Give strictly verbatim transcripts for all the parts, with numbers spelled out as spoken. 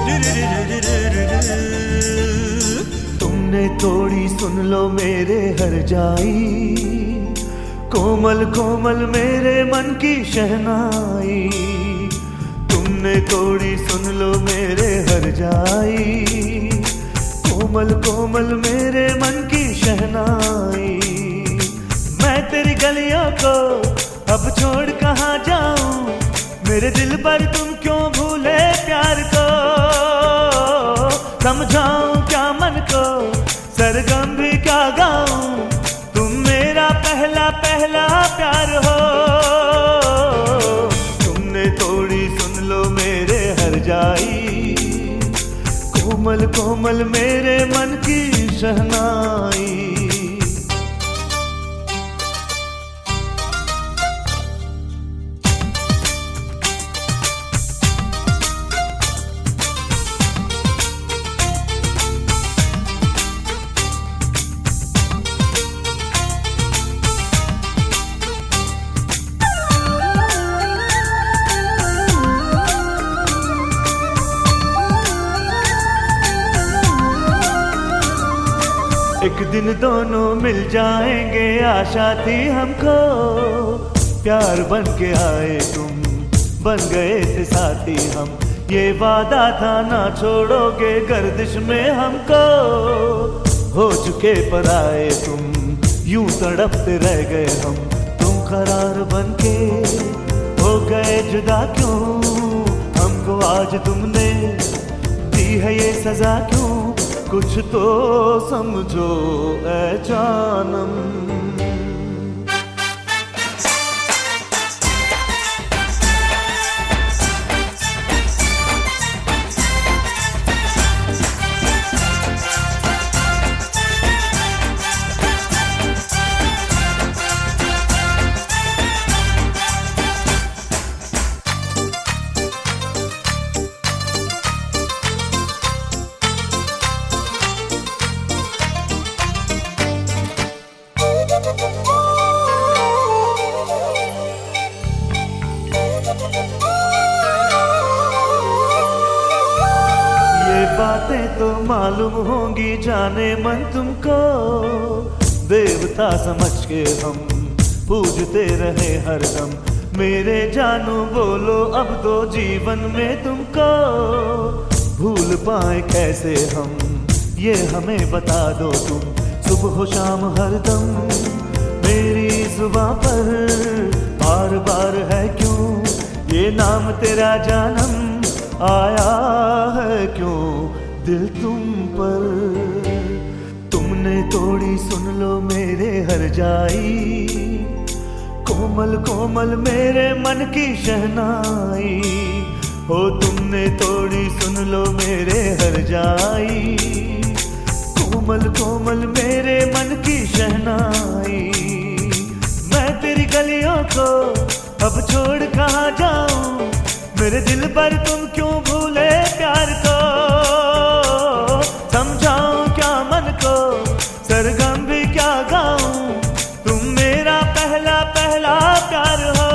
तुमने तोड़ी सुन लो मेरे हर जाई, कोमल कोमल मेरे मन की शहनाई। तुमने तोड़ी सुन लो मेरे हर जाई, कोमल कोमल मेरे मन की शहनाई। मैं तेरी गलियों को अब छोड़ कहाँ जाऊं, मेरे दिल पर तुम क्यों भूले प्यार को। समझाऊं क्या मन को, सरगम भी क्या गाऊं, तुम मेरा पहला पहला प्यार हो। तुमने तोड़ी सुन लो मेरे हर जाई, कोमल कोमल मेरे मन की शहनाई। एक दिन दोनों मिल जाएंगे आशा थी हमको, प्यार बन के आए तुम, बन गए थे साथी हम। ये वादा था ना छोड़ोगे गर्दिश में हमको, हो चुके पर आए तुम, यूं तड़पते रह गए हम। तुम करार बन के हो गए जुदा क्यों, हमको आज तुमने दी है ये सजा क्यों। कुछ तो समझो ऐ जानम। बातें तो मालूम होंगी जाने मन तुमको, देवता समझ के हम पूजते रहे हरदम। मेरे जानू बोलो अब तो जीवन में तुमको भूल पाए कैसे हम, ये हमें बता दो तुम। सुबह शाम हरदम मेरी जुबां पर बार बार है क्यों ये नाम तेरा जानम आया है क्यों दिल तुम पर। तुमने तोड़ी सुन लो मेरे हर जाई, कोमल कोमल मेरे मन की शहनाई। हो तुमने तोड़ी सुन लो मेरे हर जाई, कोमल कोमल मेरे मन की शहनाई। मैं तेरी गलियों को अब छोड़ कहाँ जाऊं, मेरे दिल पर तुम क्यों भूले प्यार को। समझाऊं क्या मन को, सरगम भी क्या गाऊं, तुम मेरा पहला पहला प्यार हो।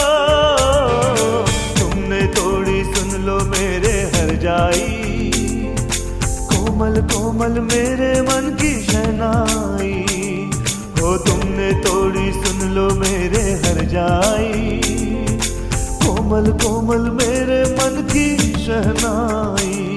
तुमने तोड़ी सुन लो मेरे हर जाई, कोमल कोमल मेरे मन की शहनाई। हो तुमने तोड़ी सुन लो मेरे हर जाई, कोमल कोमल मेरे मन की शहनाई।